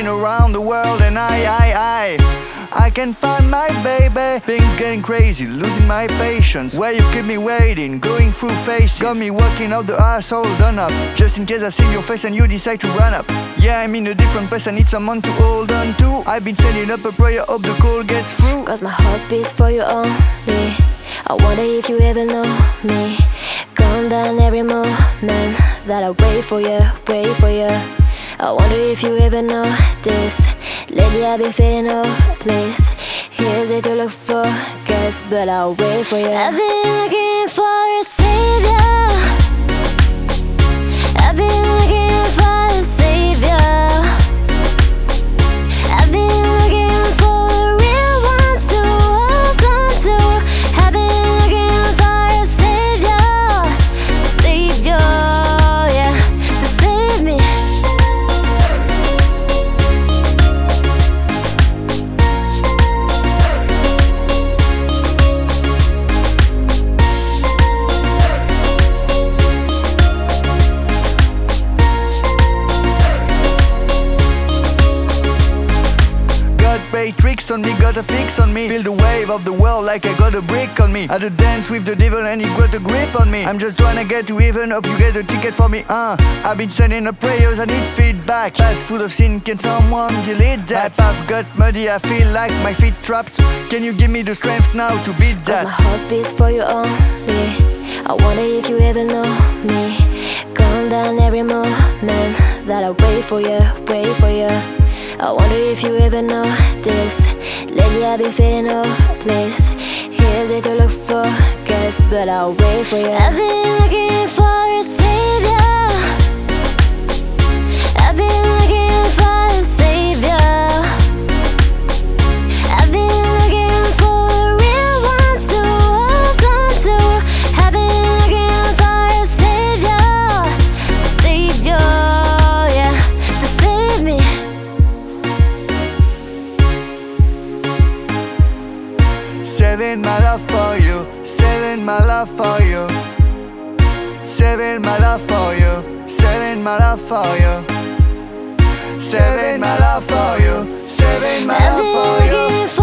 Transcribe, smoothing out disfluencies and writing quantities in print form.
been around the world and I can't find my baby. Things getting crazy, losing my patience. Where you keep me waiting, going through faces. Got me walking out the asshole done up. Just in case I see your face and you decide to run up. Yeah, I'm in a different place, I need someone to hold on to. I've been sending up a prayer, hope the call gets through. Cause my heart beats for you only. I wonder if you ever know me. Calm down every moment that I wait for you, wait for you. I wonder if you ever know this. Lately I've been feeling hopeless. Here's it to look for, guess, but I'll wait for you. I've been looking for a savior. I've been looking for a savior. I've been looking for a real one to hold on to. I've been looking for a savior, yeah, to save me. Play tricks on me, got a fix on me. Feel the wave of the world like I got a brick on me. I do dance with the devil and he got a grip on me. I'm just trying to get to heaven, hope you get a ticket for me. I've been sending up prayers, I need feedback. Past full of sin, can someone delete that? My path got muddy, I feel like my feet trapped. Can you give me the strength now to beat that? Cause my heart beats for you only. I wonder if you ever know me. Calm down every moment that I wait for you, wait for you. I wonder if you ever know this. Lately I've been feeling hopeless. Here's it to look for, guess, but I'll wait for you. I've been looking for a savior. I've been looking for a savior. I've been looking for a real one to hold on to. I've been looking for a savior, yeah, to save me. Saving my love for you, saving my love for you, saving my love for you, saving my love for you, saving my love for you, saving my love for you.